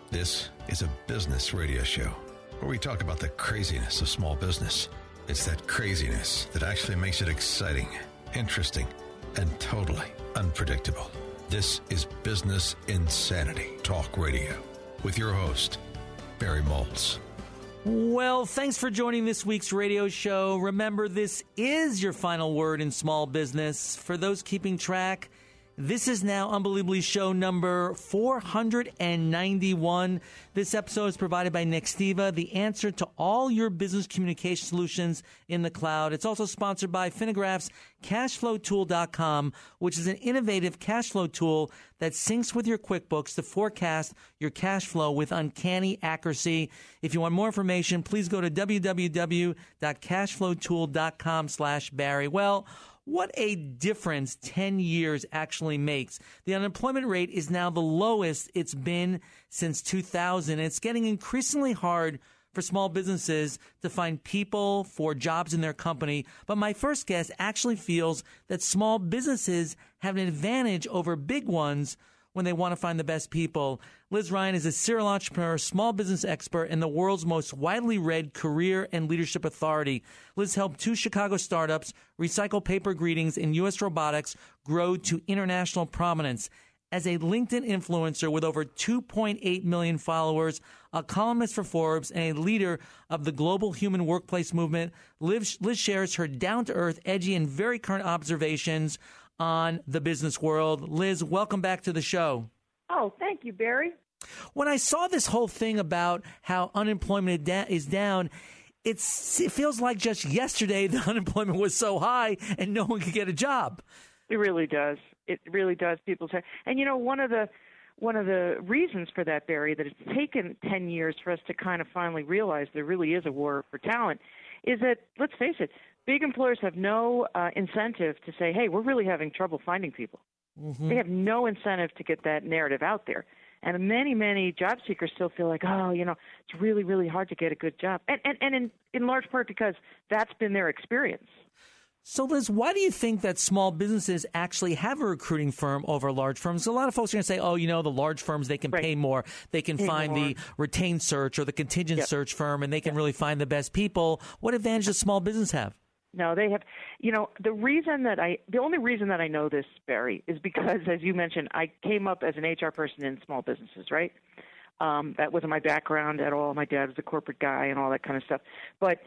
This is a business radio show where we talk about the craziness of small business. It's that craziness that actually makes it exciting, interesting, and totally unpredictable. This is Business Insanity Talk Radio with your host, Barry Maltz. Well, thanks for joining this week's radio show. Remember, this is your final word in small business. For those keeping track, this is now unbelievably show number 491. This episode is provided by Nextiva, the answer to all your business communication solutions in the cloud. It's also sponsored by Finagraph's CashflowTool.com, which is an innovative cash flow tool that syncs with your QuickBooks to forecast your cash flow with uncanny accuracy. If you want more information, please go to www.cashflowtool.com/Barry. Well, what a difference 10 years actually makes. The unemployment rate is now the lowest it's been since 2000. It's getting increasingly hard for small businesses to find people for jobs in their company. But my first guest actually feels that small businesses have an advantage over big ones when they want to find the best people. Liz Ryan is a serial entrepreneur, small business expert, and the world's most widely read career and leadership authority. Liz helped 2 Chicago startups, Recycle Paper Greetings and U.S. Robotics, grow to international prominence. As a LinkedIn influencer with over 2.8 million followers, a columnist for Forbes, and a leader of the global human workplace movement, Liz shares her down-to-earth, edgy, and very current observations on the business world. Liz, welcome back to the show. Oh, thank you, Barry. When I saw this whole thing about how unemployment is down, it feels like just yesterday the unemployment was so high and no one could get a job. It really does. It really does. People say, and you know, one of the reasons for that, Barry, that it's taken 10 years for us to kind of finally realize there really is a war for talent, is that, let's face it, big employers have no incentive to say, hey, we're really having trouble finding people. Mm-hmm. They have no incentive to get that narrative out there. And many, many job seekers still feel like, oh, you know, it's really, really hard to get a good job. And in large part because that's been their experience. So, Liz, why do you think that small businesses actually have a recruiting firm over large firms? A lot of folks are going to say, oh, you know, the large firms, they can pay more. They can find the retained search or the contingent search firm, and they can really find the best people. What advantage does small business have? No, they have, you know, the only reason that I know this, Barry, is because, as you mentioned, I came up as an HR person in small businesses, right? That wasn't my background at all. My dad was a corporate guy and all that kind of stuff. But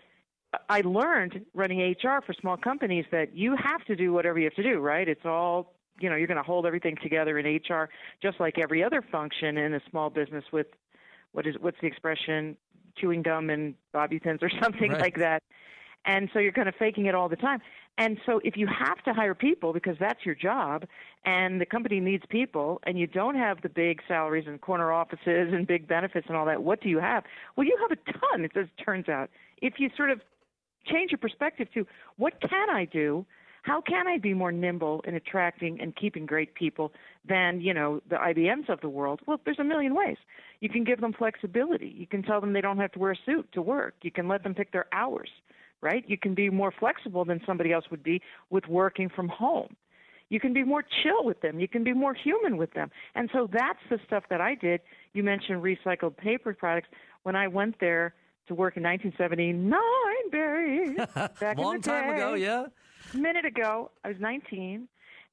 I learned running HR for small companies that you have to do whatever you have to do, right? It's all, you know, you're going to hold everything together in HR, just like every other function in a small business with, what's the expression, chewing gum and bobby pins or something like that. And so you're kind of faking it all the time. And so if you have to hire people because that's your job and the company needs people and you don't have the big salaries and corner offices and big benefits and all that, what do you have? Well, you have a ton, it turns out. If you sort of change your perspective to what can I do? How can I be more nimble in attracting and keeping great people than, you know, the IBMs of the world? Well, there's a million ways. You can give them flexibility. You can tell them they don't have to wear a suit to work. You can let them pick their hours, right? You can be more flexible than somebody else would be with working from home. You can be more chill with them. You can be more human with them. And so that's the stuff that I did. You mentioned recycled paper products. When I went there to work in 1979, Barry, back long in the time day, ago, yeah. A minute ago, I was 19,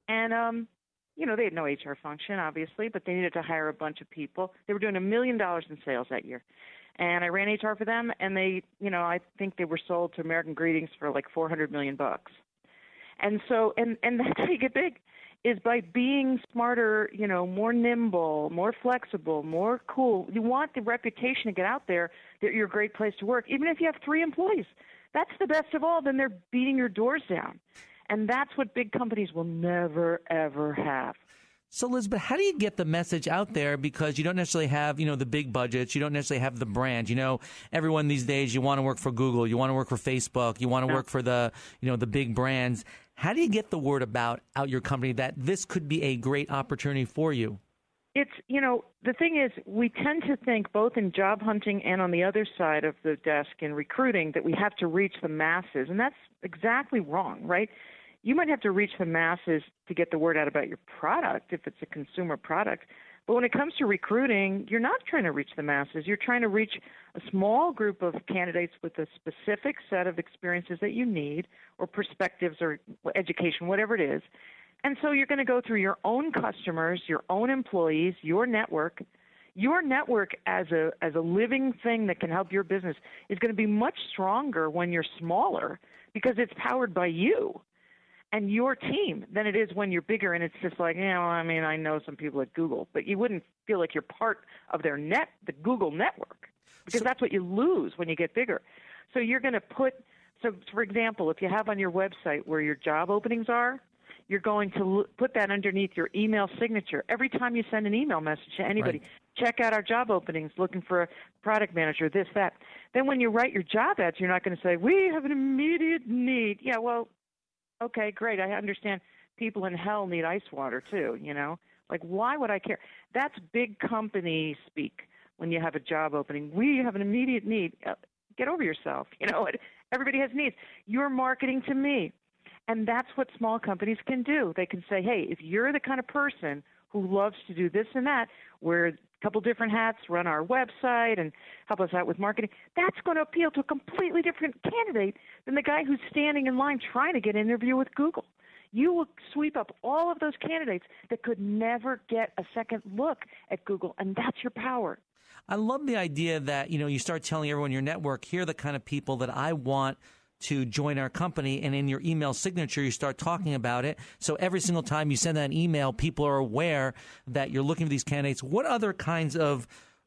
and you know, they had no HR function, obviously, but they needed to hire a bunch of people. They were doing $1 million in sales that year, and I ran HR for them, and they, you know, I think they were sold to American Greetings for like $400 million. And so, and that's how you get big, is by being smarter, you know, more nimble, more flexible, more cool. You want the reputation to get out there that you're a great place to work, even if you have 3 employees. That's the best of all. Then they're beating your doors down. And that's what big companies will never, ever have. So, Liz, but how do you get the message out there? Because you don't necessarily have, you know, the big budgets. You don't necessarily have the brand. You know, everyone these days, you want to work for Google. You want to work for Facebook. You want to work for the, you know, the big brands. How do you get the word out your company that this could be a great opportunity for you? It's, you know, the thing is, we tend to think both in job hunting and on the other side of the desk in recruiting that we have to reach the masses. And that's exactly wrong, right? You might have to reach the masses to get the word out about your product if it's a consumer product, But when it comes to recruiting, you're not trying to reach the masses. You're trying to reach a small group of candidates with a specific set of experiences that you need, or perspectives, or education, whatever it is. And so you're going to go through your own customers, your own employees, your network. Your network as a living thing that can help your business is going to be much stronger when you're smaller, because it's powered by you and your team, than it is when you're bigger and it's just like, I know some people at Google, but you wouldn't feel like you're part of the Google network, because that's what you lose when you get bigger. So you're going to so for example, if you have on your website where your job openings are, you're going to put that underneath your email signature. Every time you send an email message to anybody, right. Check out our job openings, looking for a product manager, this, that. Then when you write your job ads, you're not going to say, we have an immediate need. Yeah, well, okay, great. I understand people in hell need ice water too, Like, why would I care? That's big company speak when you have a job opening. We have an immediate need. Get over yourself. Everybody has needs. You're marketing to me. And that's what small companies can do. They can say, hey, if you're the kind of person who loves to do this and that, wear a couple different hats, run our website, and help us out with marketing, that's going to appeal to a completely different candidate than the guy who's standing in line trying to get an interview with Google. You will sweep up all of those candidates that could never get a second look at Google, and that's your power. I love the idea that, you start telling everyone in your network, here are the kind of people that I want to join our company, and in your email signature, you start talking about it. So every single time you send that email, people are aware that you're looking for these candidates. What other kinds of,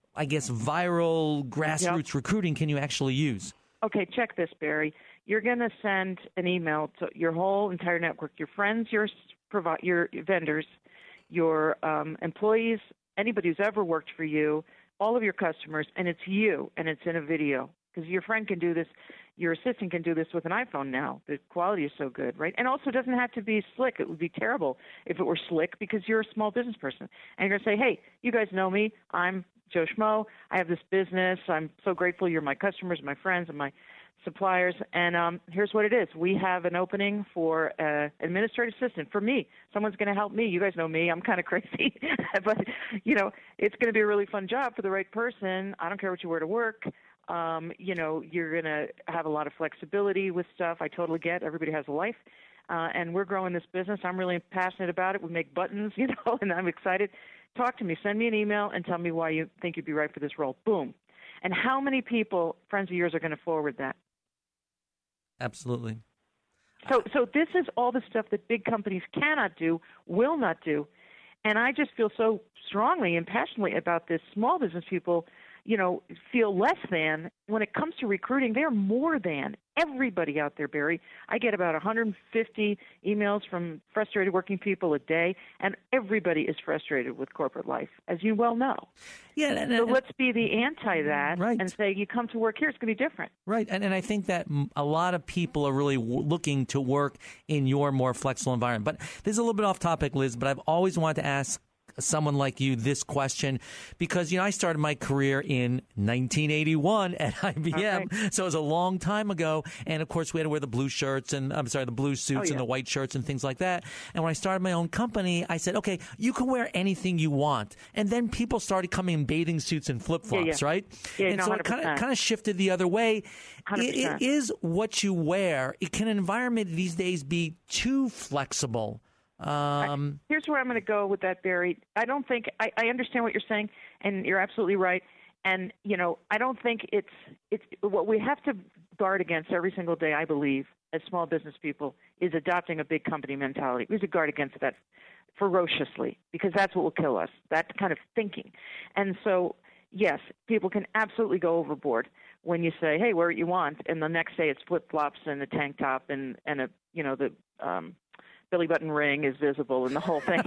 viral grassroots recruiting can you actually use? Okay, check this, Barry. You're going to send an email to your whole entire network, your friends, your vendors, your employees, anybody who's ever worked for you, all of your customers, and it's you, and it's in a video. Because your friend can do this, your assistant can do this with an iPhone now. The quality is so good, right? And also, it doesn't have to be slick. It would be terrible if it were slick, because you're a small business person. And you're going to say, hey, you guys know me. I'm Joe Schmo. I have this business. I'm so grateful you're my customers, my friends, and my suppliers. And here's what it is. We have an opening for an administrative assistant for me. Someone's going to help me. You guys know me. I'm kind of crazy. But, it's going to be a really fun job for the right person. I don't care what you wear to work. You're going to have a lot of flexibility with stuff. I totally get. Everybody has a life. And we're growing this business. I'm really passionate about it. We make buttons, and I'm excited. Talk to me. Send me an email and tell me why you think you'd be right for this role. Boom. And how many people, friends of yours, are going to forward that? Absolutely. So this is all the stuff that big companies cannot do, will not do. And I just feel so strongly and passionately about this. Small business people, feel less than. When it comes to recruiting, they're more than. Everybody out there, Barry. I get about 150 emails from frustrated working people a day, and everybody is frustrated with corporate life, as you well know. Yeah, so let's be the anti that, right, and say, you come to work here, it's going to be different. Right, and I think that a lot of people are really looking to work in your more flexible environment. But this is a little bit off topic, Liz, but I've always wanted to ask someone like you this question, because I started my career in 1981 at IBM, okay. So it was a long time ago, and of course we had to wear the blue shirts and the blue suits and the white shirts and things like that. And when I started my own company, I said, okay, you can wear anything you want, and then people started coming in bathing suits and flip-flops, right? Yeah, and so it kind of shifted the other way. 100%. It is what you wear. Can an environment these days be too flexible? Here's where I'm going to go with that, Barry. I don't think I understand what you're saying, and you're absolutely right. And I don't think it's what we have to guard against every single day. I believe, as small business people, is adopting a big company mentality. We have to guard against that ferociously, because that's what will kill us. That kind of thinking. And so, yes, people can absolutely go overboard when you say, "Hey, wear what you want," and the next day it's flip flops and a tank top and a the belly button ring is visible and the whole thing.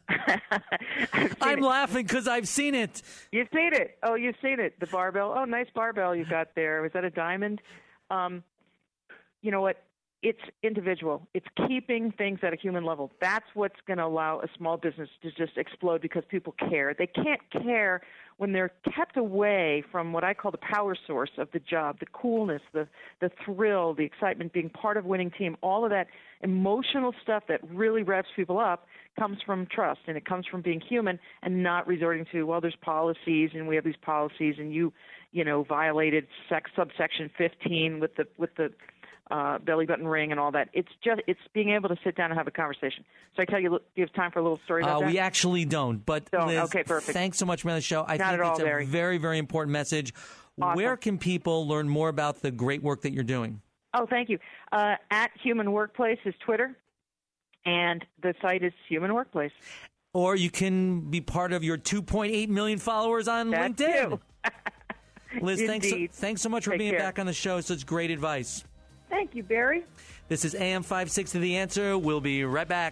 I'm laughing because I've seen it. You've seen it. Oh, you've seen it. The barbell. Oh, nice barbell you got there. Was that a diamond? You know what? It's individual. It's keeping things at a human level. That's what's going to allow a small business to just explode, because people care. They can't care when they're kept away from what I call the power source of the job, the coolness, the thrill, the excitement, being part of a winning team, all of that emotional stuff that really revs people up comes from trust, and it comes from being human and not resorting to, well, there's policies and we have these policies, and you violated subsection 15 with the belly button ring and all that. It's being able to sit down and have a conversation. So I tell you, do you have time for a little story about that? We actually don't. But Liz, okay, perfect. Thanks so much for the show. I Not think at all, it's a Barry. very, very important message. Awesome. Where can people learn more about the great work that you're doing? Oh, thank you. At Human Workplace is Twitter, and the site is Human Workplace. Or you can be part of your 2.8 million followers on That's LinkedIn. you. Liz, thanks so much for Take being care. back on the show. Such great advice. Thank you, Barry. This is AM 560 The Answer. We'll be right back.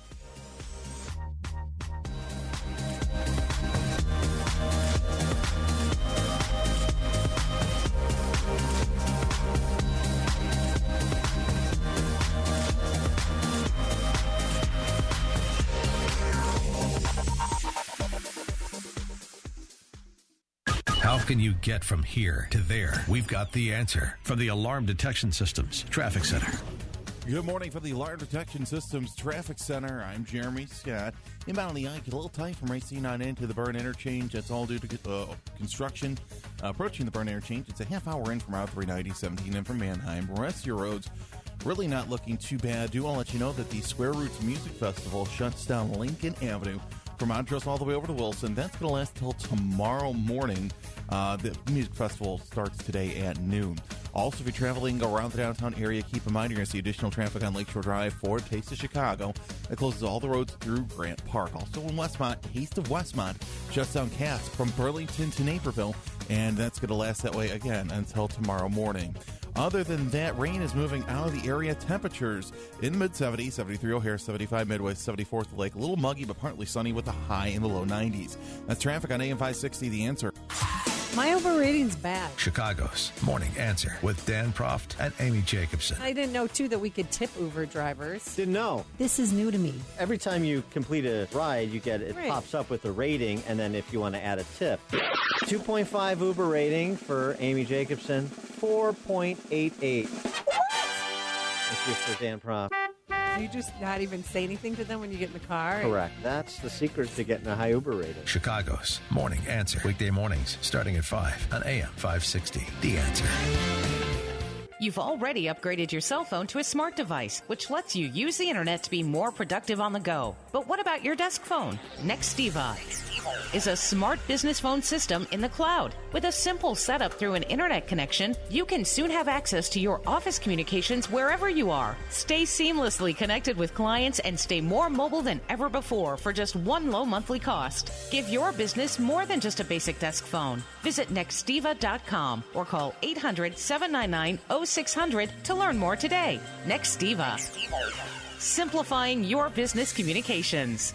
How can you get from here to there? We've got the answer from the Alarm Detection Systems Traffic Center. Good morning from the Alarm Detection Systems Traffic Center. I'm Jeremy Scott. Inbound on the I get a little tight from racing on into the Burn Interchange. That's all due to construction. Approaching the Burn Interchange, it's a half hour in from Route 390, 17 in from Manheim. The rest of your roads really not looking too bad. Do want to let you know that the Square Roots Music Festival shuts down Lincoln Avenue from Montrose all the way over to Wilson. That's going to last till tomorrow morning. The music festival starts today at noon. Also, if you're traveling around the downtown area, keep in mind you're going to see additional traffic on Lakeshore Drive for Taste of Chicago. That closes all the roads through Grant Park. Also in Westmont, Taste of Westmont shuts down Cass from Burlington to Naperville, and that's going to last that way again until tomorrow morning. Other than that, rain is moving out of the area. Temperatures in the mid-70s, 73 O'Hare, 75 Midway, 74 the Lake. A little muggy, but partly sunny with a high in the low 90s. That's traffic on AM 560, The Answer. My overrating's bad. Chicago's Morning Answer with Dan Proft and Amy Jacobson. I didn't know, too, that we could tip Uber drivers. Didn't know. This is new to me. Every time you complete a ride, you get it Right. pops up with a rating, and then if you want to add a tip. 2.5 Uber rating for Amy Jacobson, 4.88. This is for Dan Proft. You just not even say anything to them when you get in the car? Correct. That's the secret to getting a high Uber rating. Chicago's Morning Answer. Weekday mornings starting at 5 on AM 560. The Answer. You've already upgraded your cell phone to a smart device, which lets you use the internet to be more productive on the go. But what about your desk phone? Nextiva is a smart business phone system in the cloud. With a simple setup through an internet connection, you can soon have access to your office communications wherever you are. Stay seamlessly connected with clients and stay more mobile than ever before for just one low monthly cost. Give your business more than just a basic desk phone. Visit Nextiva.com or call 800-799-0600 to learn more today. Nextiva. Simplifying your business communications.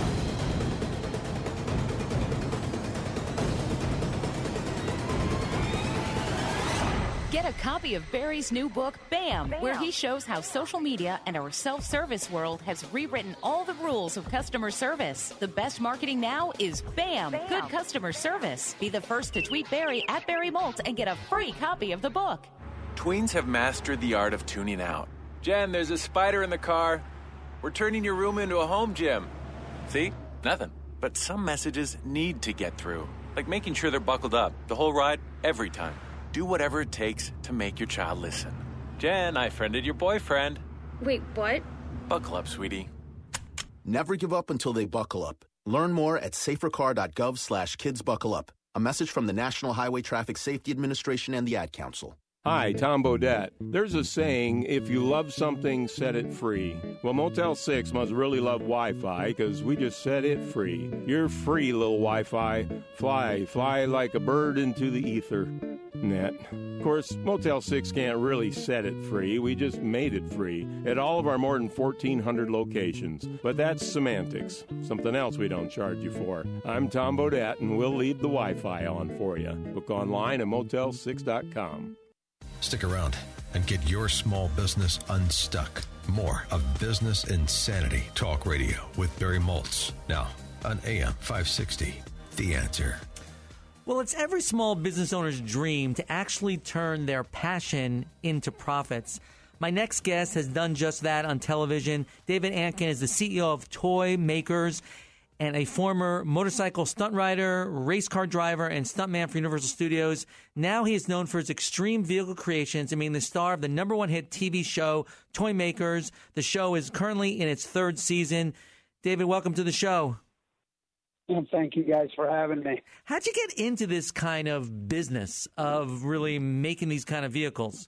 Get a copy of Barry's new book, Bam, where he shows how social media and our self-service world has rewritten all the rules of customer service. The best marketing now is Bam, good customer service. Be the first to tweet Barry at Barry Molt and get a free copy of the book. Tweens have mastered the art of tuning out. Jen, there's a spider in the car. We're turning your room into a home gym. See? Nothing. But some messages need to get through, like making sure they're buckled up the whole ride, every time. Do whatever it takes to make your child listen. Jen, I friended your boyfriend. Wait, what? Buckle up, sweetie. Never give up until they buckle up. Learn more at safercar.gov/kidsbuckleup. A message from the National Highway Traffic Safety Administration and the Ad Council. Hi, Tom Bodette. There's a saying, if you love something, set it free. Well, Motel 6 must really love Wi-Fi, because we just set it free. You're free, little Wi-Fi. Fly like a bird into the ether. Net. Of course, Motel 6 can't really set it free. We just made it free at all of our more than 1,400 locations. But that's semantics, something else we don't charge you for. I'm Tom Bodette, and we'll leave the Wi-Fi on for you. Book online at motel6.com. Stick around and get your small business unstuck. More of Business Insanity Talk Radio with Barry Moltz. Now on AM 560. The Answer. Well, it's every small business owner's dream to actually turn their passion into profits. My next guest has done just that on television. David Ankin is the CEO of Toy Makers and a former motorcycle stunt rider, race car driver, and stuntman for Universal Studios. Now he is known for his extreme vehicle creations and being the star of the #1 hit TV show, Toy Makers. The show is currently in its 3rd season. David, welcome to the show. Well, thank you guys for having me. How'd you get into this kind of business of really making these kind of vehicles?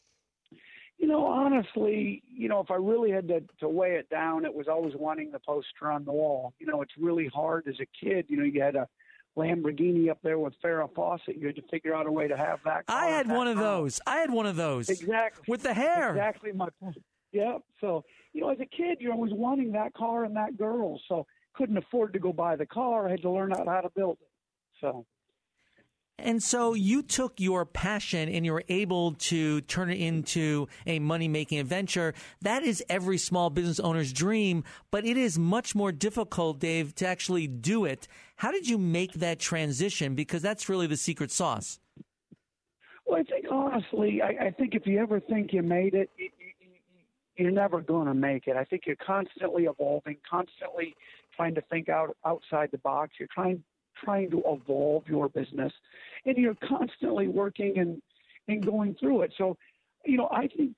Honestly, if I really had to weigh it down, it was always wanting the poster on the wall. It's really hard as a kid. You had a Lamborghini up there with Farrah Fawcett. You had to figure out a way to have that car. I had one of those. Exactly. With the hair. Exactly my point. Yeah. So, as a kid, you're always wanting that car and that girl. So couldn't afford to go buy the car. I had to learn how to build it. And so you took your passion and you were able to turn it into a money-making adventure. That is every small business owner's dream, but it is much more difficult, Dave, to actually do it. How did you make that transition? Because that's really the secret sauce. Well, I think, honestly, I think if you ever think you made it, you're never going to make it. I think you're constantly evolving, constantly trying to think outside the box. You're trying to evolve your business, and you're constantly working and going through it. So, I think,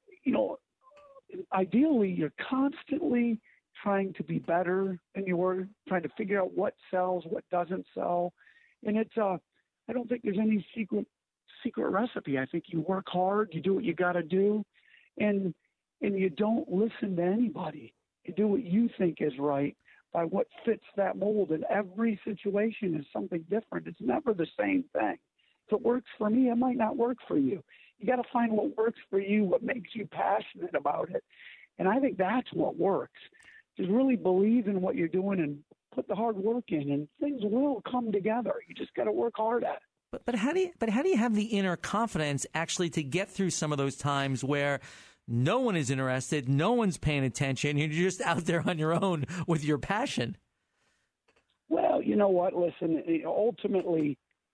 ideally you're constantly trying to be better than you were, trying to figure out what sells, what doesn't sell. And it's, I don't think there's any secret recipe. I think you work hard, you do what you got to do, and you don't listen to anybody. You do what you think is right by what fits that mold. And every situation is something different. It's never the same thing. If it works for me, it might not work for you. You got to find what works for you, what makes you passionate about it. And I think that's what works. Just really believe in what you're doing and put the hard work in, and things will come together. You just got to work hard at it. But how do you have the inner confidence actually to get through some of those times where no one is interested, no one's paying attention, you're just out there on your own with your passion? Well, you know what? Listen, ultimately,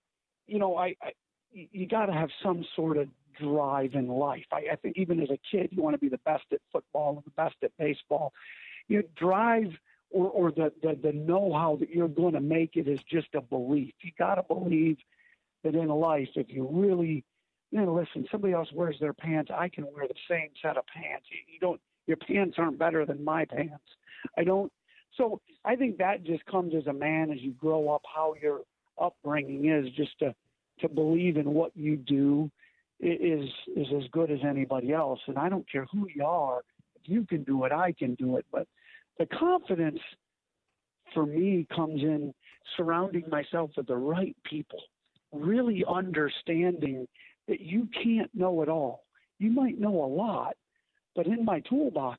you got to have some sort of drive in life. I think even as a kid, you want to be the best at football and the best at baseball. Your drive or the know-how that you're going to make it is just a belief. You got to believe that in life, if you really listen, somebody else wears their pants, I can wear the same set of pants. Your pants aren't better than my pants. So I think that just comes as a man as you grow up, how your upbringing is, just to believe in what you do is as good as anybody else. And I don't care who you are. If you can do it, I can do it. But the confidence for me comes in surrounding myself with the right people, really understanding that you can't know it all. You might know a lot, but in my toolbox,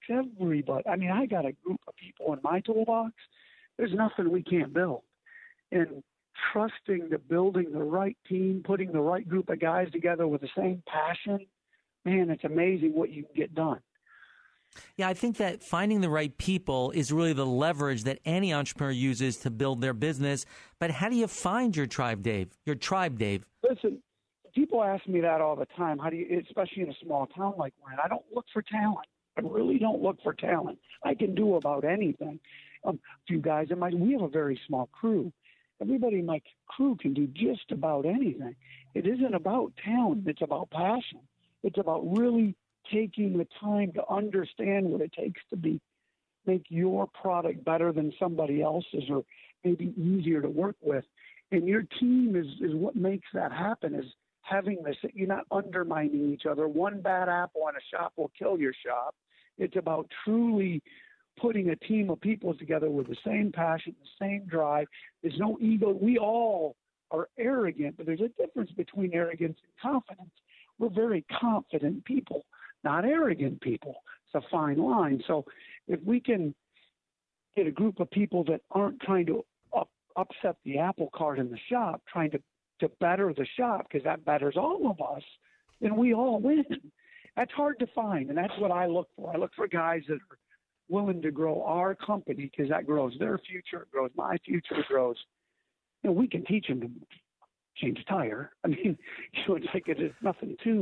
I got a group of people in my toolbox, there's nothing we can't build. And trusting that building the right team, putting the right group of guys together with the same passion, man, it's amazing what you can get done. Yeah, I think that finding the right people is really the leverage that any entrepreneur uses to build their business. But how do you find your tribe, Dave? Listen, people ask me that all the time. How do you, especially in a small town like we're in? I don't look for talent. I really don't look for talent. I can do about anything. A few guys we have a very small crew. Everybody in my crew can do just about anything. It isn't about talent. It's about passion. It's about really taking the time to understand what it takes to make your product better than somebody else's, or maybe easier to work with. And your team is what makes that happen, is having this, you're not undermining each other. One bad apple in a shop will kill your shop. It's about truly putting a team of people together with the same passion, the same drive. There's no ego. We all are arrogant, but there's a difference between arrogance and confidence. We're very confident people, not arrogant people. It's a fine line. So if we can get a group of people that aren't trying to upset the apple cart in the shop, trying to better the shop, because that betters all of us, then we all win. That's hard to find, and that's what I look for. I look for guys that are willing to grow our company, because that grows their future, it grows my future, it grows. We can teach them to change a tire. It's like it is nothing too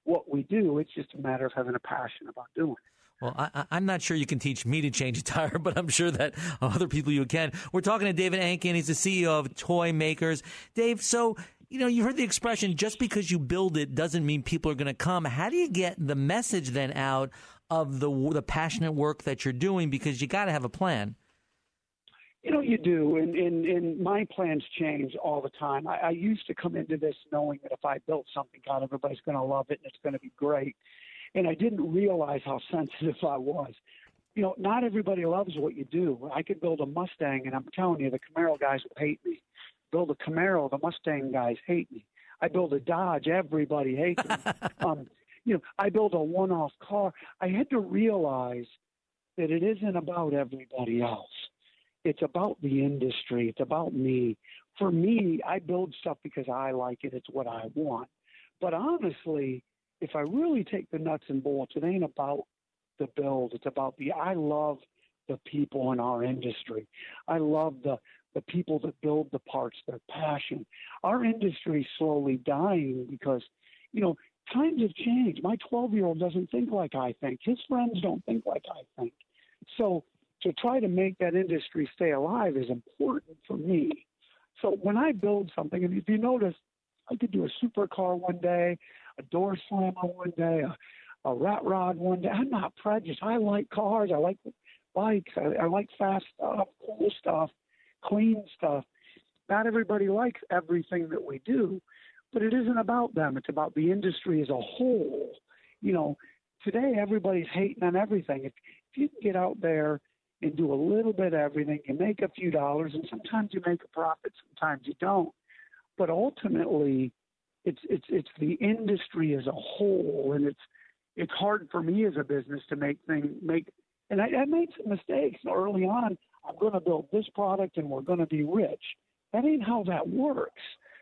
what we do. It's just a matter of having a passion about doing it. Well, I'm not sure you can teach me to change a tire, but I'm sure that other people you can. We're talking to David Ankin. He's the CEO of Toy Makers. Dave, so, you heard the expression, just because you build it doesn't mean people are going to come. How do you get the message then out of the passionate work that you're doing? Because you got to have a plan. You do, and my plans change all the time. I used to come into this knowing that if I built something, God, everybody's going to love it and it's going to be great. And I didn't realize how sensitive I was. Not everybody loves what you do. I could build a Mustang, and I'm telling you, the Camaro guys will hate me. Build a Camaro, the Mustang guys hate me. I build a Dodge, everybody hates me. I build a one-off car. I had to realize that it isn't about everybody else. It's about the industry. It's about me. For me, I build stuff because I like it. It's what I want. But honestly, if I really take the nuts and bolts, it ain't about the build. It's about I love the people in our industry. I love the people that build the parts, their passion. Our industry is slowly dying because, times have changed. My 12-year-old doesn't think like I think. His friends don't think like I think. So to try to make that industry stay alive is important for me. So when I build something, and if you notice, I could do a supercar one day, a door slammer one day, a rat rod one day. I'm not prejudiced. I like cars. I like bikes. I like fast stuff, cool stuff, clean stuff. Not everybody likes everything that we do, but it isn't about them. It's about the industry as a whole. Today everybody's hating on everything. If you can get out there and do a little bit of everything, you make a few dollars, and sometimes you make a profit, sometimes you don't. But ultimately, it's the industry as a whole, and it's hard for me as a business to and I made some mistakes early on. I'm going to build this product and we're going to be rich. That ain't how that works.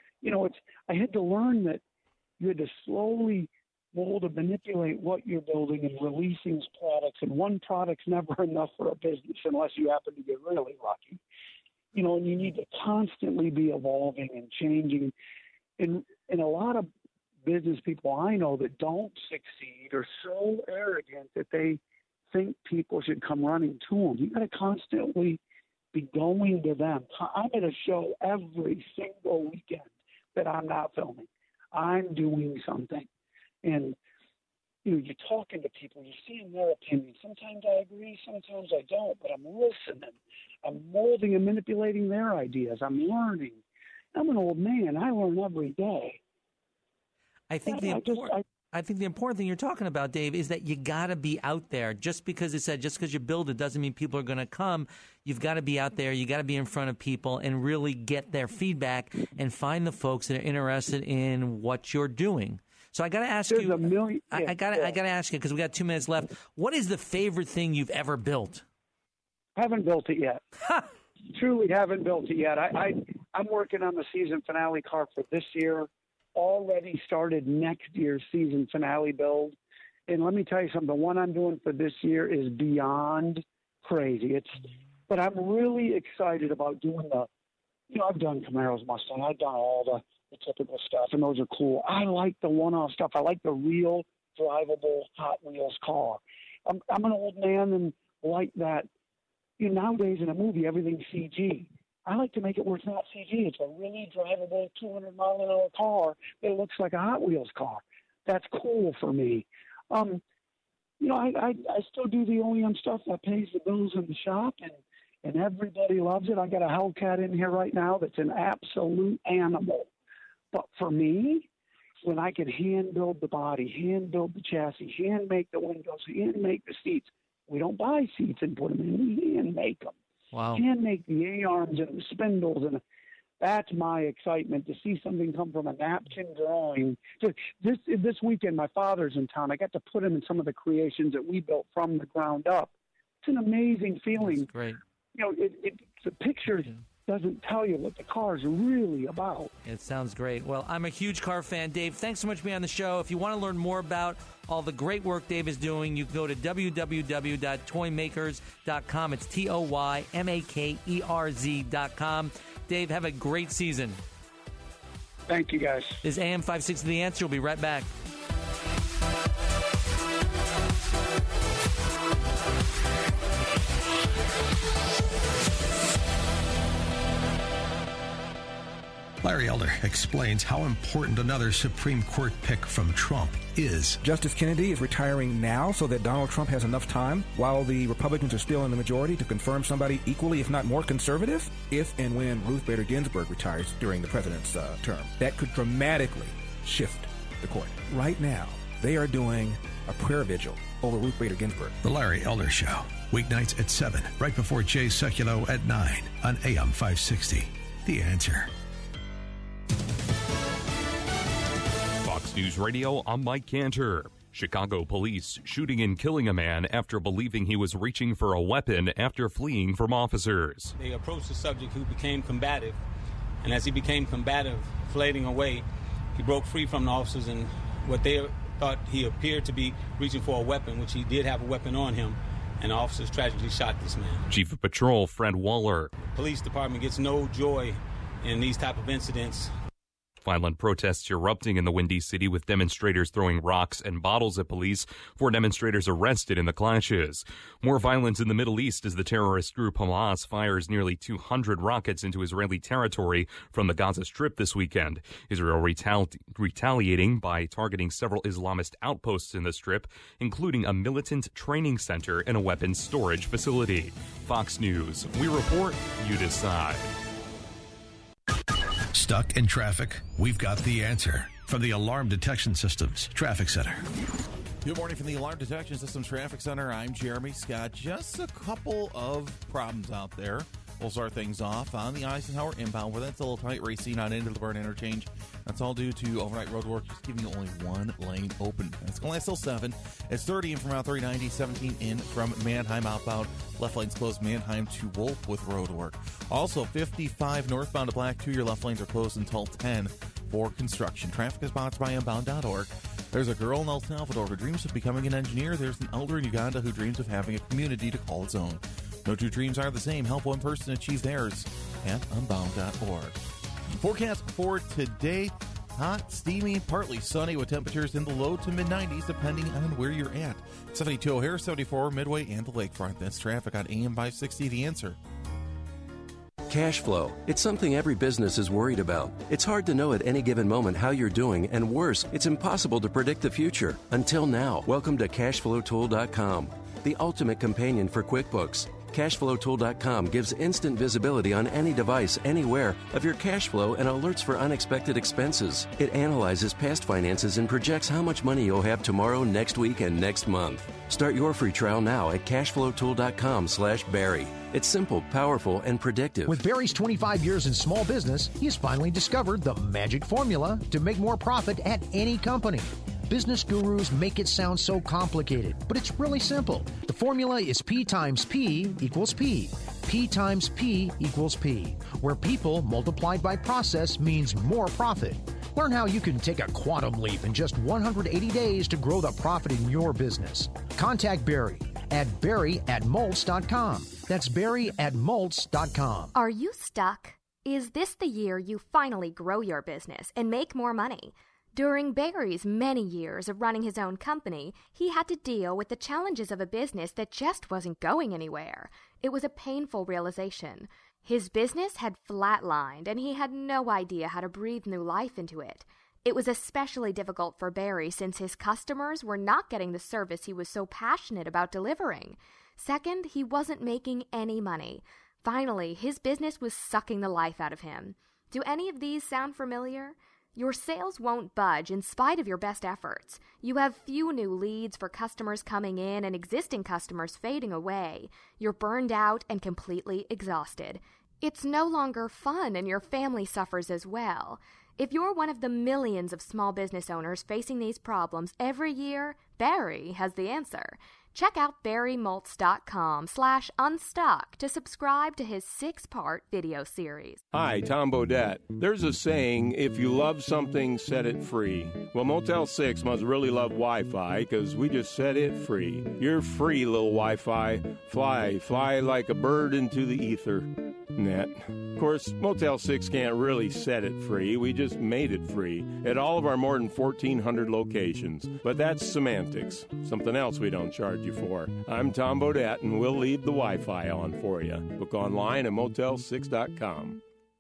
I had to learn that you had to slowly mold and manipulate what you're building and releasing products, and one product's never enough for a business unless you happen to get really lucky. And you need to constantly be evolving and changing. And a lot of business people I know that don't succeed are so arrogant that they think people should come running to them. You got to constantly be going to them. I'm at a show every single weekend that I'm not filming. I'm doing something. And you're talking to people, you're seeing their opinions. Sometimes I agree, sometimes I don't, but I'm listening. I'm molding and manipulating their ideas. I'm learning. I'm an old man. I learn every day. I think the important thing you're talking about, Dave, is that you got to be out there. Just because you build it doesn't mean people are going to come. You've got to be out there. You got to be in front of people and really get their feedback and find the folks that are interested in what you're doing. So I got to ask you. I got to ask you, because we got 2 minutes left. What is the favorite thing you've ever built? Haven't built it yet. Truly haven't built it yet. I'm working on the season finale car for this year. Already started next year's season finale build. And let me tell you something. The one I'm doing for this year is beyond crazy. But I'm really excited about doing I've done Camaros, Mustang. I've done all the typical stuff, and those are cool. I like the one-off stuff. I like the real drivable Hot Wheels car. I'm an old man and like that. Nowadays in a movie, everything's CG. I like to make it where it's not CG. It's a really drivable 200-mile-an-hour car that looks like a Hot Wheels car. That's cool for me. I still do the OEM stuff that pays the bills in the shop, and everybody loves it. I got a Hellcat in here right now that's an absolute animal. But for me, when I can hand build the body, hand build the chassis, hand make the windows, hand make the seats. We don't buy seats and put them in. We hand make them. Wow. Hand make the A-arms and the spindles. And that's my excitement, to see something come from a napkin drawing. So this weekend, my father's in town. I got to put him in some of the creations that we built from the ground up. It's an amazing feeling. That's great. The picture doesn't tell you what the car is really about. It sounds great. Well, I'm a huge car fan. Dave, thanks so much for being on the show. If you want to learn more about all the great work Dave is doing, you can go to www.toymakers.com. It's TOYMAKERZ.com. Dave, have a great season. Thank you, guys. This is AM 560 The Answer. We'll be right back. Larry Elder explains how important another Supreme Court pick from Trump is. Justice Kennedy is retiring now so that Donald Trump has enough time, while the Republicans are still in the majority, to confirm somebody equally, if not more conservative, if and when Ruth Bader Ginsburg retires during the president's term. That could dramatically shift the court. Right now, they are doing a prayer vigil over Ruth Bader Ginsburg. The Larry Elder Show, weeknights at 7, right before Jay Sekulow at 9 on AM 560. The Answer. Fox News Radio, I'm Mike Cantor. Chicago police shooting and killing a man after believing he was reaching for a weapon after fleeing from officers. They approached the subject who became combative, and as he became combative, flaying away, he broke free from the officers, and what they thought he appeared to be reaching for a weapon, which he did have a weapon on him, and the officers tragically shot this man. Chief of Patrol Fred Waller. Police department gets no joy in these type of incidents. Violent protests erupting in the Windy City with demonstrators throwing rocks and bottles at police. 4 demonstrators arrested in the clashes. More violence in the Middle East as the terrorist group Hamas fires nearly 200 rockets into Israeli territory from the Gaza Strip this weekend. Israel retaliating by targeting several Islamist outposts in the Strip, including a militant training center and a weapons storage facility. Fox News. We report, you decide. Stuck in traffic? We've got the answer from the Alarm Detection Systems Traffic Center. Good morning from the Alarm Detection Systems Traffic Center. I'm Jeremy Scott. Just a couple of problems out there. We'll start things off on the Eisenhower inbound, where that's a little tight racing on into the Byrne interchange. That's all due to overnight road work, just giving you only one lane open. That's going to last till 7. It's 30 in from Route 390, 17 in from Mannheim outbound. Left lane's closed Mannheim to Wolf with road work. Also, 55 northbound to Black 2, your left lanes are closed until 10 for construction. Traffic is sponsored by Unbound.org. There's a girl in El Salvador who dreams of becoming an engineer. There's an elder in Uganda who dreams of having a community to call its own. No two dreams are the same. Help one person achieve theirs at Unbound.org. Forecast for today: hot, steamy, partly sunny with temperatures in the low to mid-90s depending on where you're at. 72 O'Hare, 74 Midway, and the Lakefront. That's traffic on AM 560. The Answer. Cash flow. It's something every business is worried about. It's hard to know at any given moment how you're doing, and worse, it's impossible to predict the future. Until now. Welcome to CashflowTool.com, the ultimate companion for QuickBooks. CashflowTool.com gives instant visibility on any device, anywhere, of your cash flow and alerts for unexpected expenses. It analyzes past finances and projects how much money you'll have tomorrow, next week, and next month. Start your free trial now at CashflowTool.com/Barry. It's simple, powerful, and predictive. With Barry's 25 years in small business, he's finally discovered the magic formula to make more profit at any company. Business gurus make it sound so complicated, but it's really simple. The formula is P times P equals P. P times P equals P, where people multiplied by process means more profit. Learn how you can take a quantum leap in just 180 days to grow the profit in your business. Contact Barry at barry@moltz.com. That's barry@moltz.com. Are you stuck? Is this the year you finally grow your business and make more money? During Barry's many years of running his own company, he had to deal with the challenges of a business that just wasn't going anywhere. It was a painful realization. His business had flatlined, and he had no idea how to breathe new life into it. It was especially difficult for Barry since his customers were not getting the service he was so passionate about delivering. Second, he wasn't making any money. Finally, his business was sucking the life out of him. Do any of these sound familiar? Your sales won't budge in spite of your best efforts. You have few new leads for customers coming in and existing customers fading away. You're burned out and completely exhausted. It's no longer fun, and your family suffers as well. If you're one of the millions of small business owners facing these problems every year, Barry has the answer. Check out barrymoltz.com/unstuck to subscribe to his 6-part video series. Hi, Tom Bodette. There's a saying, if you love something, set it free. Well, Motel 6 must really love Wi-Fi, because we just set it free. You're free, little Wi-Fi. Fly like a bird into the ether. Net. Of course, Motel 6 can't really set it free. We just made it free at all of our more than 1,400 locations. But that's semantics. Something else we don't charge you for. I'm Tom Bodette, and we'll leave the Wi-Fi on for you. Book online at motel6.com.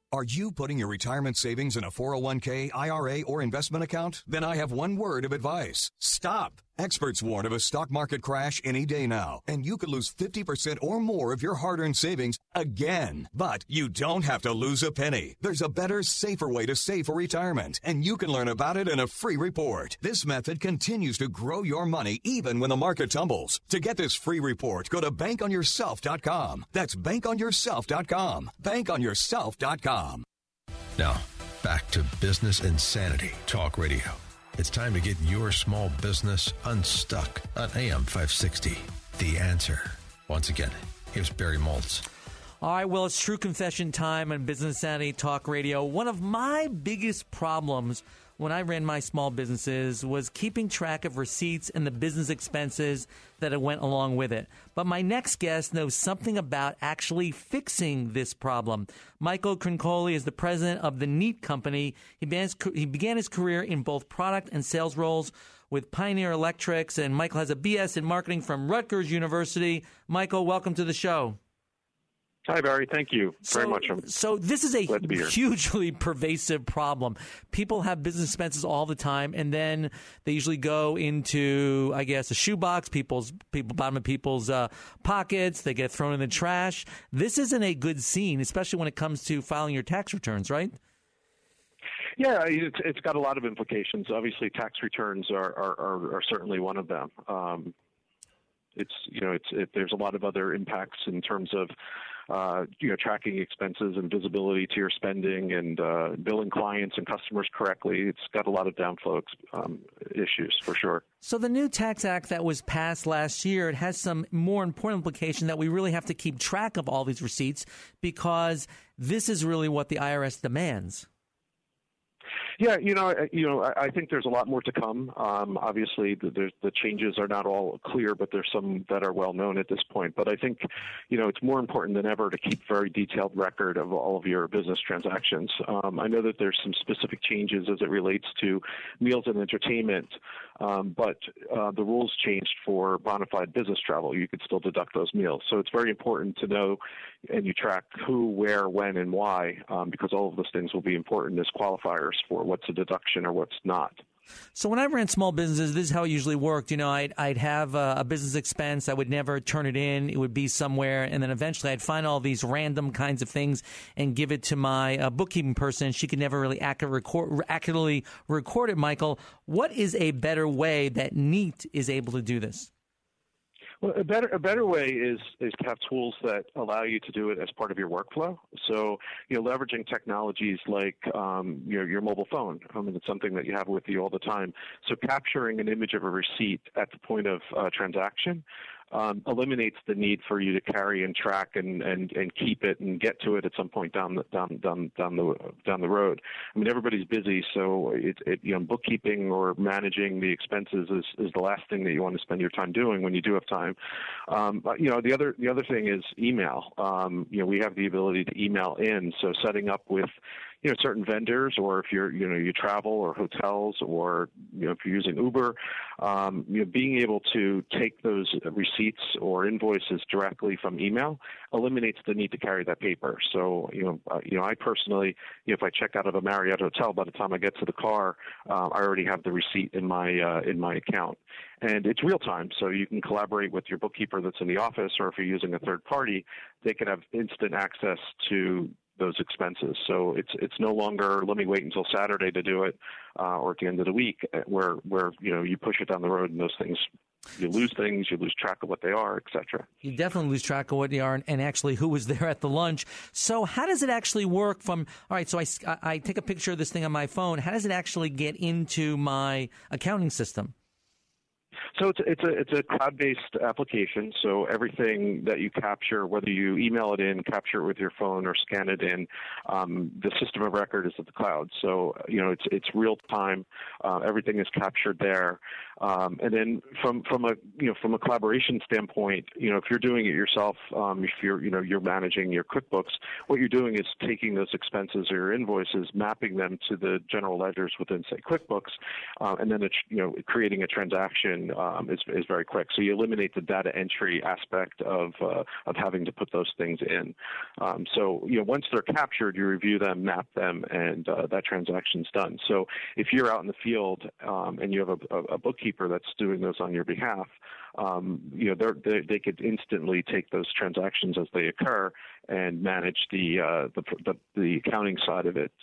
Are you putting your retirement savings in a 401k, IRA, or investment account? Then I have one word of advice. Stop. Experts warn of a stock market crash any day now, and you could lose 50% or more of your hard-earned savings again. But you don't have to lose a penny. There's a better, safer way to save for retirement, and you can learn about it in a free report. This method continues to grow your money even when the market tumbles. To get this free report, go to bankonyourself.com. That's bankonyourself.com. Bankonyourself.com. Now, back to Business Insanity Talk Radio. It's time to get your small business unstuck on AM 560. The Answer. Once again, here's Barry Moltz. All right, well, it's true confession time on Business Insanity Talk Radio. One of my biggest problems when I ran my small businesses was keeping track of receipts and the business expenses that went along with it. But my next guest knows something about actually fixing this problem. Michael Crincoli is the president of the Neat Company. He began his career in both product and sales roles with Pioneer Electrics, and Michael has a BS in marketing from Rutgers University. Michael, welcome to the show. Hi, Barry. Thank you very much. So this is a hugely pervasive problem. People have business expenses all the time, and then they usually go into, I guess, a shoebox, bottom of people's pockets. They get thrown in the trash. This isn't a good scene, especially when it comes to filing your tax returns, right? Yeah, it's got a lot of implications. Obviously, tax returns are certainly one of them. There's a lot of other impacts in terms of tracking expenses and visibility to your spending and billing clients and customers correctly. It's got a lot of downflow issues for sure. So the new tax act that was passed last year, it has some more important implication that we really have to keep track of all these receipts because this is really what the IRS demands. Yeah, I think there's a lot more to come. Obviously, the changes are not all clear, but there's some that are well known at this point. But I think, it's more important than ever to keep very detailed record of all of your business transactions. I know that there's some specific changes as it relates to meals and entertainment, but the rules changed for bona fide business travel. You could still deduct those meals. So it's very important to know and you track who, where, when, and why, because all of those things will be important as qualifiers for what's a deduction or what's not. So when I ran small businesses, this is how it usually worked. I'd have a business expense. I would never turn it in. It would be somewhere. And then eventually I'd find all these random kinds of things and give it to my bookkeeping person. She could never really accurately record it. Michael, what is a better way that Neat is able to do this? Well, a better way is to have tools that allow you to do it as part of your workflow. So, leveraging technologies like your mobile phone. It's something that you have with you all the time. So capturing an image of a receipt at the point of transaction eliminates the need for you to carry and track and keep it and get to it at some point down the road. Everybody's busy, so bookkeeping or managing the expenses is the last thing that you want to spend your time doing when you do have time. The other thing is email. We have the ability to email in, so setting up with certain vendors, or if you travel or hotels, or if you're using Uber, being able to take those receipts or invoices directly from email eliminates the need to carry that paper. So I personally, if I check out of a Marriott hotel, by the time I get to the car, I already have the receipt in my account. And it's real time, so you can collaborate with your bookkeeper that's in the office, or if you're using a third party, they can have instant access to those expenses. So it's no longer let me wait until Saturday to do it, or at the end of the week, where you push it down the road and those things, you lose track of what they are, etc. You definitely lose track of what they are and actually who was there at the lunch. So how does it actually work all right, so I take a picture of this thing on my phone. How does it actually get into my accounting system? So it's a cloud-based application. So everything that you capture, whether you email it in, capture it with your phone, or scan it in, the system of record is at the cloud. So it's real time. Everything is captured there. And then from a collaboration standpoint, if you're doing it yourself, if you're managing your QuickBooks, what you're doing is taking those expenses or your invoices, mapping them to the general ledgers within, say, QuickBooks, and then creating a transaction is very quick. So you eliminate the data entry aspect of having to put those things in. So once they're captured, you review them, map them, and that transaction's done. So if you're out in the field and you have a bookkeeper that's doing those on your behalf, they could instantly take those transactions as they occur and manage the accounting side of it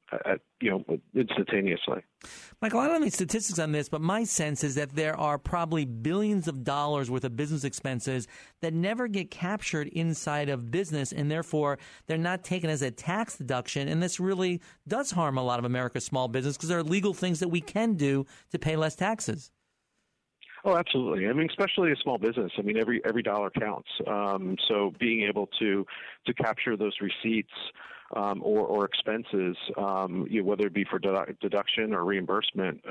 instantaneously. Michael, I don't have any statistics on this, but my sense is that there are probably billions of dollars worth of business expenses that never get captured inside of business, and therefore they're not taken as a tax deduction. And this really does harm a lot of America's small business because there are legal things that we can do to pay less taxes. Oh, absolutely. I mean, especially a small business. I mean, every dollar counts. So being able to capture those receipts or expenses, whether it be for deduction or reimbursement,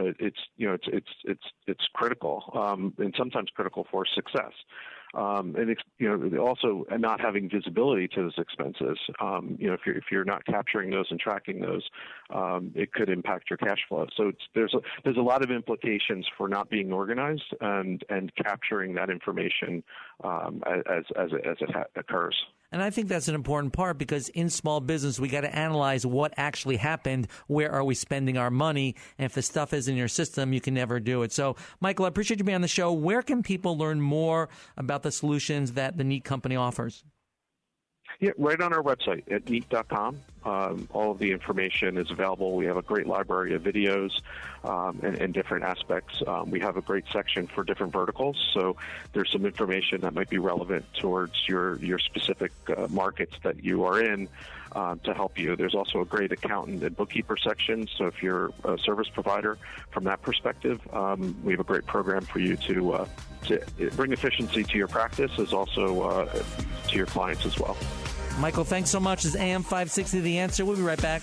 it's critical, and sometimes critical for success. And also not having visibility to those expenses. If you're not capturing those and tracking those, it could impact your cash flow. So there's a lot of implications for not being organized and capturing that information as it occurs. And I think that's an important part because in small business, we got to analyze what actually happened. Where are we spending our money? And if the stuff is in your system, you can never do it. So, Michael, I appreciate you being on the show. Where can people learn more about the solutions that the Neat company offers? Yeah, right on our website at neat.com. All of the information is available. We have a great library of videos and different aspects. We have a great section for different verticals, so there's some information that might be relevant towards your specific markets that you are in to help you. There's also a great accountant and bookkeeper section, so if you're a service provider from that perspective, we have a great program for you to bring efficiency to your practice as also to your clients as well. Michael, thanks so much. This is AM 560 The Answer. We'll be right back.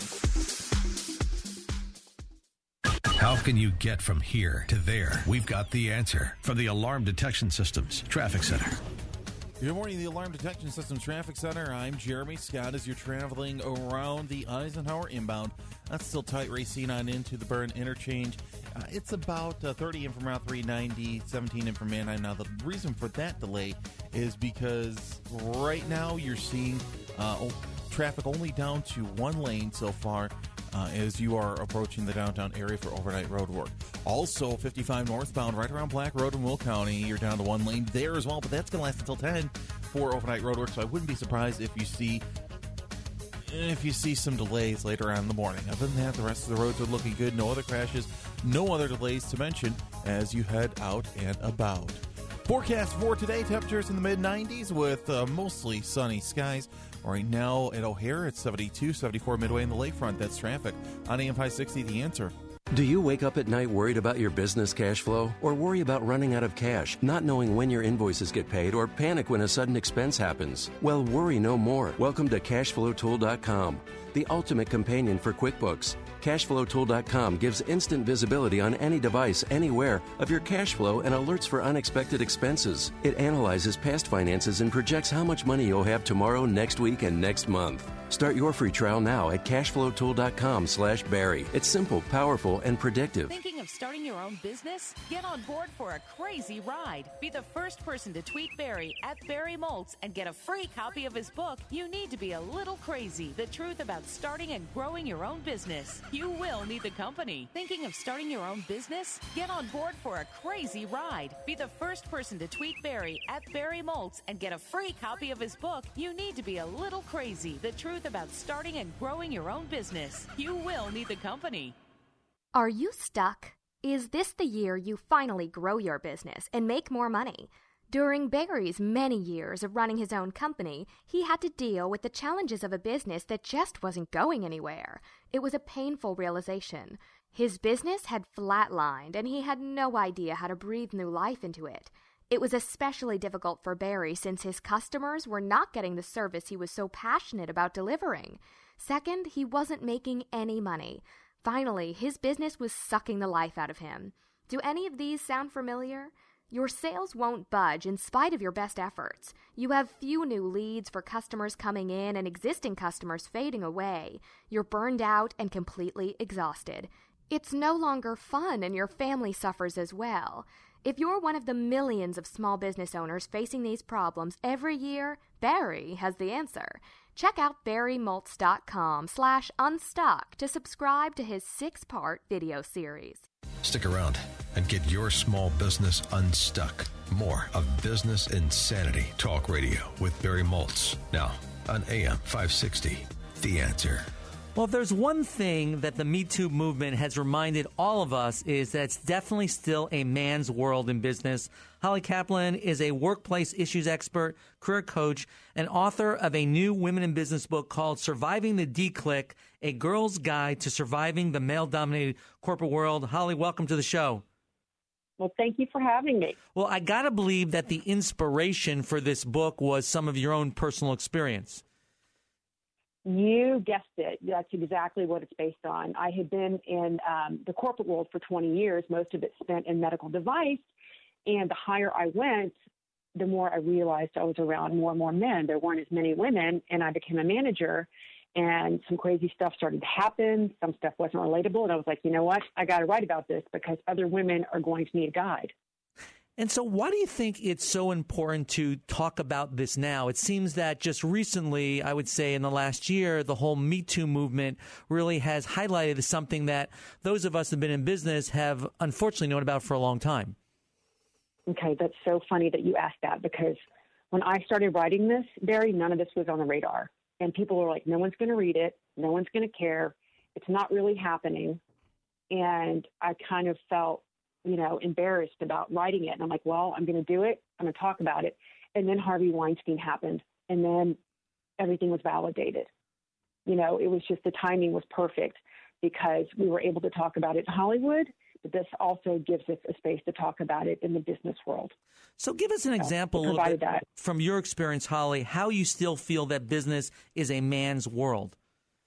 How can you get from here to there? We've got the answer from the Alarm Detection Systems Traffic Center. Good morning, the Alarm Detection Systems Traffic Center. I'm Jeremy Scott. As you're traveling around the Eisenhower inbound, that's still tight, racing on into the Byrne interchange. It's about 30 in from Route 390, 17 in from Manheim. Now, the reason for that delay is because right now you're seeing traffic only down to one lane so far as you are approaching the downtown area for overnight road work. Also, 55 northbound right around Black Road in Will County, you're down to one lane there as well, but that's going to last until 10 for overnight road work, so I wouldn't be surprised if you see some delays later on in the morning. Other than that, the rest of the roads are looking good. No other crashes, no other delays to mention as you head out and about. Forecast for today, temperatures in the mid-90s with mostly sunny skies. Right now at O'Hare, it's 72, 74 midway in the lakefront. That's traffic on AM 560, The Answer. Do you wake up at night worried about your business cash flow? Or worry about running out of cash, not knowing when your invoices get paid, or panic when a sudden expense happens? Well, worry no more. Welcome to CashflowTool.com, the ultimate companion for QuickBooks. CashflowTool.com gives instant visibility on any device, anywhere, of your cash flow and alerts for unexpected expenses. It analyzes past finances and projects how much money you'll have tomorrow, next week, and next month. Start your free trial now at cashflowtool.com/Barry. It's simple, powerful, and predictive. Thinking of starting your own business? Get on board for a crazy ride. Be the first person to tweet Barry at Barry Moltz and get a free copy of his book, You Need to Be a Little Crazy, The Truth About Starting and Growing Your Own Business. You will need the company. Thinking of starting your own business? Get on board for a crazy ride. Be the first person to tweet Barry at Barry Moltz and get a free copy of his book, You Need to Be a Little Crazy, The Truth About Starting and Growing Your Own Business. You will need the company. Are you stuck? Is this the year you finally grow your business and make more money? During Barry's many years of running his own company, he had to deal with the challenges of a business that just wasn't going anywhere. It was a painful realization. His business had flatlined, and he had no idea how to breathe new life into it. It was especially difficult for Barry since his customers were not getting the service he was so passionate about delivering. Second, he wasn't making any money. Finally, his business was sucking the life out of him. Do any of these sound familiar? Your sales won't budge in spite of your best efforts. You have few new leads for customers coming in and existing customers fading away. You're burned out and completely exhausted. It's no longer fun, and your family suffers as well. If you're one of the millions of small business owners facing these problems every year, Barry has the answer. Check out barrymoltz.com/unstuck to subscribe to his 6-part video series. Stick around and get your small business unstuck. More of Business Insanity Talk Radio with Barry Moltz. Now on AM 560, The Answer. Well, if there's one thing that the Me Too movement has reminded all of us is that it's definitely still a man's world in business. Holly Kaplan is a workplace issues expert, career coach, and author of a new women in business book called Surviving the D-Click, A Girl's Guide to Surviving the Male-Dominated Corporate World. Holly, welcome to the show. Well, thank you for having me. Well, I got to believe that the inspiration for this book was some of your own personal experience. You guessed it. That's exactly what it's based on. I had been in the corporate world for 20 years, most of it spent in medical device. And the higher I went, the more I realized I was around more and more men. There weren't as many women, and I became a manager, and some crazy stuff started to happen. Some stuff wasn't relatable, and I was like, you know what? I got to write about this because other women are going to need a guide. And so why do you think it's so important to talk about this now? It seems that just recently, I would say in the last year, the whole Me Too movement really has highlighted something that those of us who have been in business have unfortunately known about for a long time. Okay, that's so funny that you asked that because when I started writing this, Barry, none of this was on the radar. And people were like, no one's going to read it. No one's going to care. It's not really happening. And I kind of felt embarrassed about writing it. And I'm like, well, I'm going to do it. I'm going to talk about it. And then Harvey Weinstein happened. And then everything was validated. It was just the timing was perfect because we were able to talk about it in Hollywood, but this also gives us a space to talk about it in the business world. So give us an example a little bit from your experience, Holly, how you still feel that business is a man's world.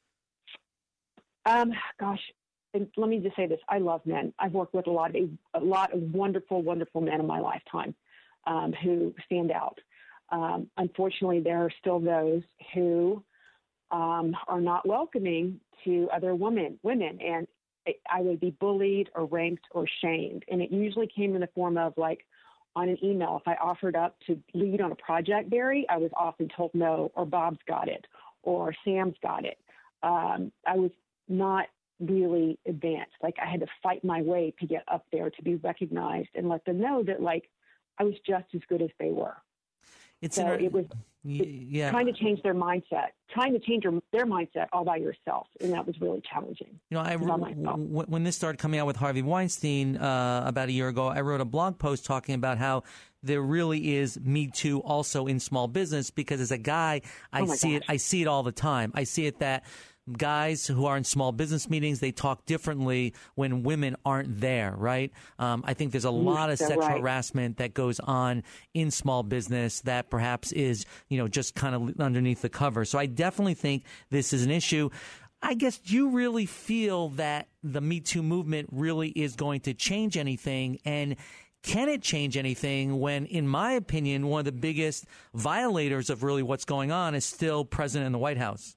Gosh. And let me just say this. I love men. I've worked with a lot of wonderful, wonderful men in my lifetime who stand out. Unfortunately, there are still those who are not welcoming to other women. And I would be bullied or ranked or shamed. And it usually came in the form of like on an email. If I offered up to lead on a project, Barry, I was often told no, or Bob's got it, or Sam's got it. I was not really advanced. Like I had to fight my way to get up there to be recognized and let them know that like I was just as good as they were. It was trying to change their mindset, their mindset all by yourself. And that was really challenging. When this started coming out with Harvey Weinstein about a year ago, I wrote a blog post talking about how there really is Me Too also in small business, because as a guy, I see it all the time. I see it that guys who are in small business meetings, they talk differently when women aren't there, right? I think there's a lot of sexual harassment that goes on in small business that perhaps is, just kind of underneath the cover. So I definitely think this is an issue. I guess, do you really feel that the Me Too movement really is going to change anything? And can it change anything when, in my opinion, one of the biggest violators of really what's going on is still present in the White House?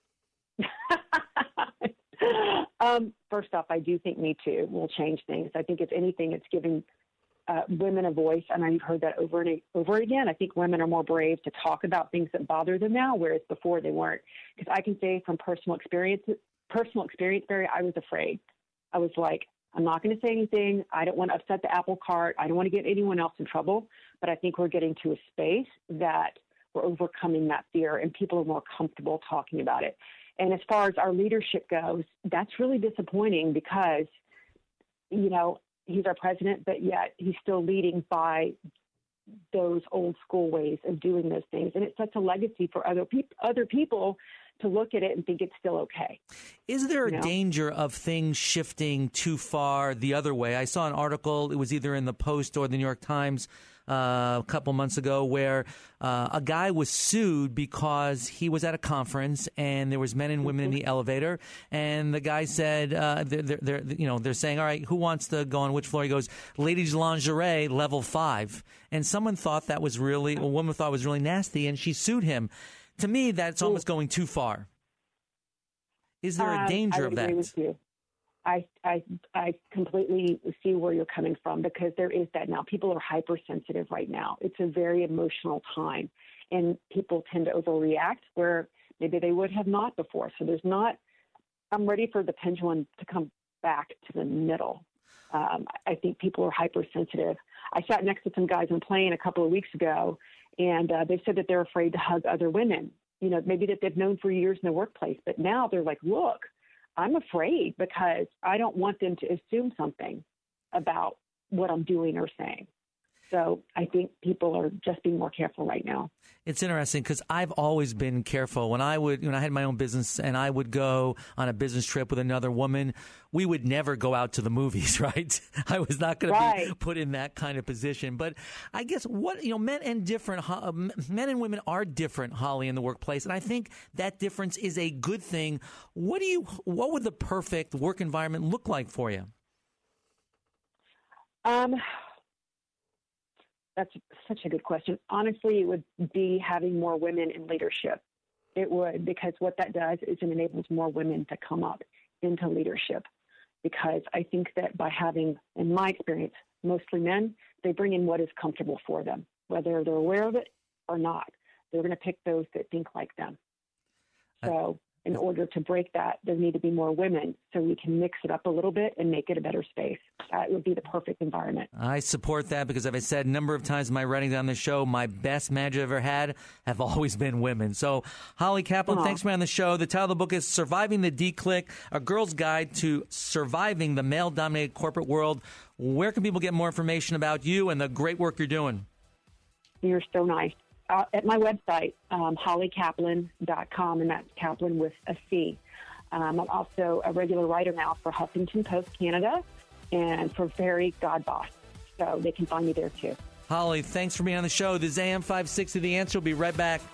First off, I do think Me Too will change things. I think if anything, it's giving women a voice, and I've heard that over and over again. I think women are more brave to talk about things that bother them now, whereas before they weren't. Because I can say from personal experience, Barry, I was afraid. I was like, I'm not going to say anything. I don't want to upset the apple cart. I don't want to get anyone else in trouble. But I think we're getting to a space that we're overcoming that fear, and people are more comfortable talking about it. And as far as our leadership goes, that's really disappointing because, he's our president, but yet he's still leading by those old school ways of doing those things. And it's such a legacy for other people to look at it and think it's still okay. Is there a danger of things shifting too far the other way? I saw an article, it was either in the Post or the New York Times, a couple months ago, where a guy was sued because he was at a conference and there was men and women in the elevator, and the guy said, they're saying, all right, who wants to go on which floor? He goes, ladies lingerie, level 5. And a woman thought it was really nasty, and she sued him. To me, that's almost going too far. Is there a danger of that? I would agree with you. I completely see where you're coming from, because there is that now. People are hypersensitive right now. It's a very emotional time, and people tend to overreact where maybe they would have not before. So I'm ready for the pendulum to come back to the middle. I think people are hypersensitive. I sat next to some guys on a plane a couple of weeks ago, and they said that they're afraid to hug other women, maybe that they've known for years in the workplace. But now they're like, look, I'm afraid because I don't want them to assume something about what I'm doing or saying. So I think people are just being more careful right now. It's interesting because I've always been careful. When I had my own business and I would go on a business trip with another woman, we would never go out to the movies, right? I was not going to be put in that kind of position. But I guess men and women are different, Holly, in the workplace. And I think that difference is a good thing. What would the perfect work environment look like for you? That's such a good question. Honestly, it would be having more women in leadership. It would, because what that does is it enables more women to come up into leadership. Because I think that by having, in my experience, mostly men, they bring in what is comfortable for them, whether they're aware of it or not. They're going to pick those that think like them. So in order to break that, there need to be more women so we can mix it up a little bit and make it a better space. That would be the perfect environment. I support that because, as I said a number of times in my writing down the show, my best manager I've ever had have always been women. So, Holly Kaplan, thanks for being on the show. The title of the book is Surviving the D-Click, A Girl's Guide to Surviving the Male-Dominated Corporate World. Where can people get more information about you and the great work you're doing? You're so nice. At my website, hollykaplan.com, and that's Kaplan with a C. I'm also a regular writer now for Huffington Post Canada and for Very God Boss. So they can find me there too. Holly, thanks for being on the show. This is AM 560 The Answer. We'll be right back.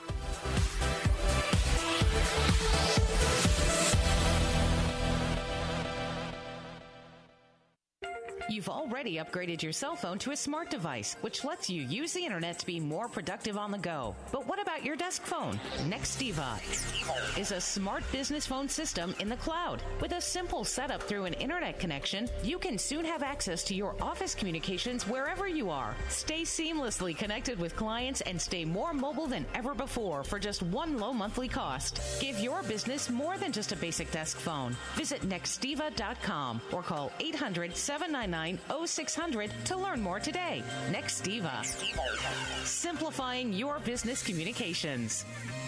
You've already upgraded your cell phone to a smart device, which lets you use the internet to be more productive on the go. But what about your desk phone? Nextiva is a smart business phone system in the cloud. With a simple setup through an internet connection, you can soon have access to your office communications wherever you are. Stay seamlessly connected with clients and stay more mobile than ever before for just one low monthly cost. Give your business more than just a basic desk phone. Visit Nextiva.com or call 800-799-0600 to learn more today. Nextiva. Simplifying your business communications.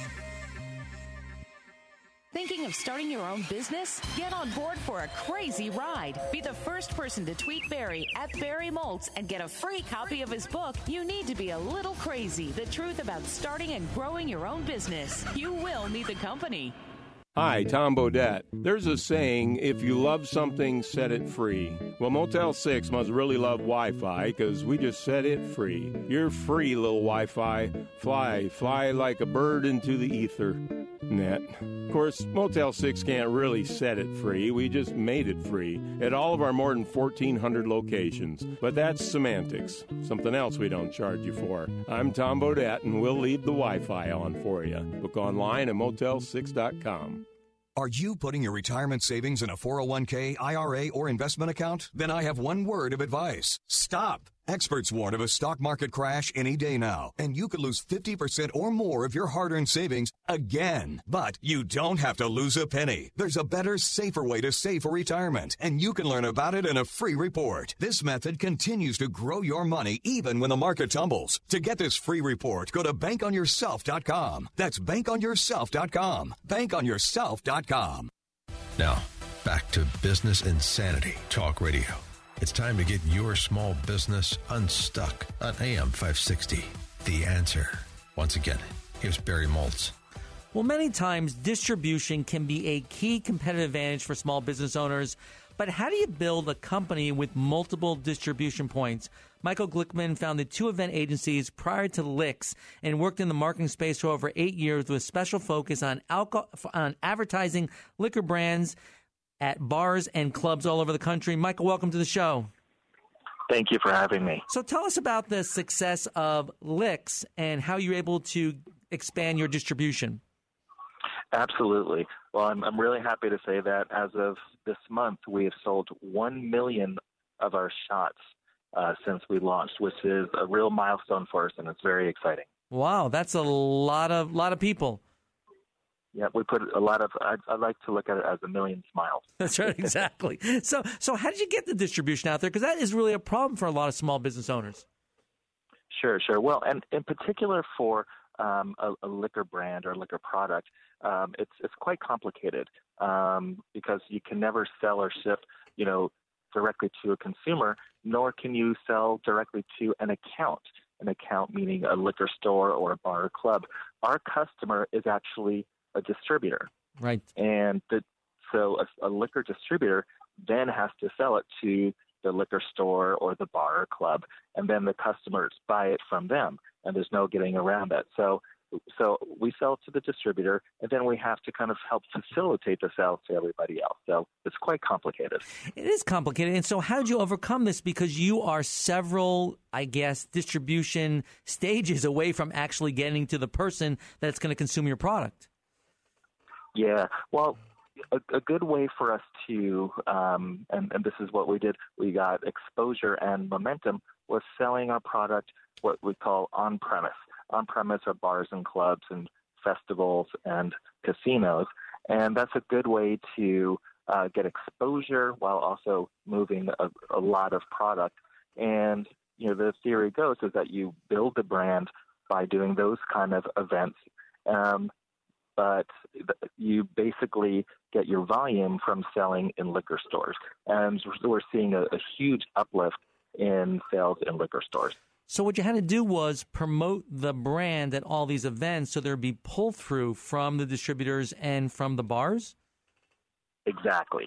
Thinking of starting your own business? Get on board for a crazy ride. Be the first person to tweet Barry at Barry Moltz and get a free copy of his book, You Need to Be a Little Crazy, The Truth About Starting and Growing Your Own Business. You will need the company. Hi, Tom Bodette. There's a saying, if you love something, set it free. Well, Motel 6 must really love Wi-Fi because we just set it free. You're free, little Wi-Fi. Fly like a bird into the ether. Net. Of course, Motel 6 can't really set it free. We just made it free at all of our more than 1,400 locations. But that's semantics. Something else we don't charge you for. I'm Tom Bodette, and we'll leave the Wi-Fi on for you. Book online at motel6.com. Are you putting your retirement savings in a 401k, IRA, or investment account? Then I have one word of advice. Stop. Experts warn of a stock market crash any day now, and you could lose 50% or more of your hard-earned savings again. But you don't have to lose a penny. There's a better, safer way to save for retirement, and you can learn about it in a free report. This method continues to grow your money even when the market tumbles. To get this free report, go to bankonyourself.com. That's bankonyourself.com. Bankonyourself.com. Now, back to Business Insanity Talk Radio. It's time to get your small business unstuck on AM 560. The Answer. Once again, here's Barry Moltz. Well, many times distribution can be a key competitive advantage for small business owners, but how do you build a company with multiple distribution points? Michael Glickman founded 2 event agencies prior to Licks and worked in the marketing space for over 8 years with special focus on advertising liquor brands at bars and clubs all over the country. Michael, welcome to the show. Thank you for having me. So tell us about the success of Licks and how you're able to expand your distribution. Absolutely. Well, I'm really happy to say that as of this month, we have sold 1 million of our shots since we launched, which is a real milestone for us, and it's very exciting. Wow, that's a lot of people. Yeah, we put a lot of. I like to look at it as a million smiles. That's right, exactly. So how did you get the distribution out there? Because that is really a problem for a lot of small business owners. Sure. Well, and in particular for a liquor brand or liquor product, it's quite complicated because you can never sell or ship, directly to a consumer, nor can you sell directly to an account. An account meaning a liquor store or a bar or club. Our customer is actually a distributor. Right. And so a liquor distributor then has to sell it to the liquor store or the bar or club, and then the customers buy it from them, and there's no getting around that. So we sell to the distributor, and then we have to kind of help facilitate the sales to everybody else. So it's quite complicated. It is complicated. And so how did you overcome this? Because you are several, distribution stages away from actually getting to the person that's going to consume your product. Yeah, well, a good way for us to, and this is what we did, we got exposure and momentum, was selling our product what we call on-premise. On-premise are bars and clubs and festivals and casinos, and that's a good way to get exposure while also moving a lot of product. And, the theory goes is that you build the brand by doing those kind of events, but you basically get your volume from selling in liquor stores. And we're seeing a huge uplift in sales in liquor stores. So what you had to do was promote the brand at all these events so there'd be pull-through from the distributors and from the bars? Exactly.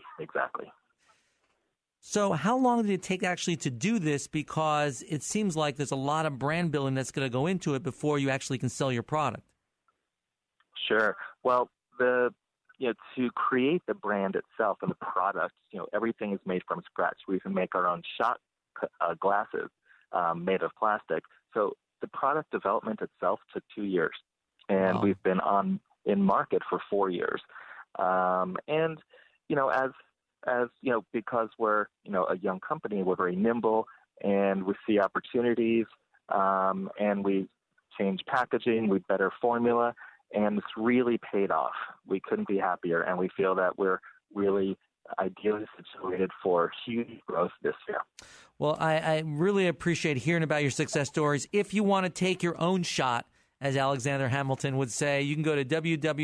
So how long did it take actually to do this? Because it seems like there's a lot of brand building that's going to go into it before you actually can sell your product. Sure. Well, to create the brand itself and the product, everything is made from scratch. We can make our own shot glasses made of plastic. So the product development itself took 2 years, and we've been in market for 4 years. And as because we're a young company, we're very nimble, and we see opportunities, and we change packaging, we better formula. And it's really paid off. We couldn't be happier, and we feel that we're really ideally situated for huge growth this year. Well, I really appreciate hearing about your success stories. If you want to take your own shot, as Alexander Hamilton would say, you can go to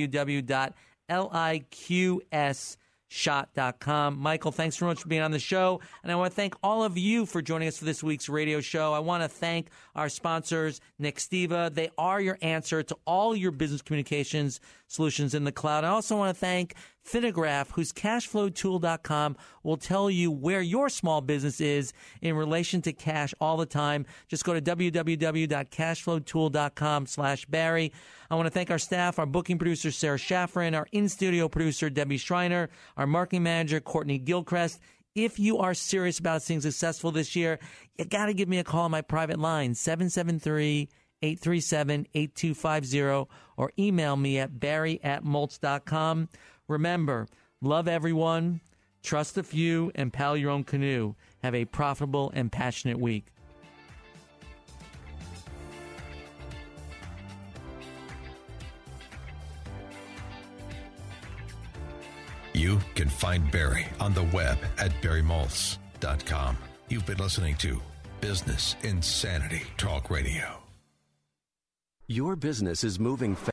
www.liqsshot.com. Michael, thanks very much for being on the show. And I want to thank all of you for joining us for this week's radio show. I want to thank our sponsors, Nextiva. They are your answer to all your business communications solutions in the cloud. I also want to thank Finagraph, whose cashflowtool.com will tell you where your small business is in relation to cash all the time. Just go to www.cashflowtool.com/Barry. I want to thank our staff, our booking producer, Sarah Schafferin, our in-studio producer, Debbie Schreiner, our marketing manager, Courtney Gilchrist. If you are serious about being successful this year, you got to give me a call on my private line, 773-837-8250, or email me at barry@moltz.com. Remember, love everyone, trust a few, and paddle your own canoe. Have a profitable and passionate week. You can find Barry on the web at barrymoltz.com. You've been listening to Business Insanity Talk Radio. Your business is moving fast.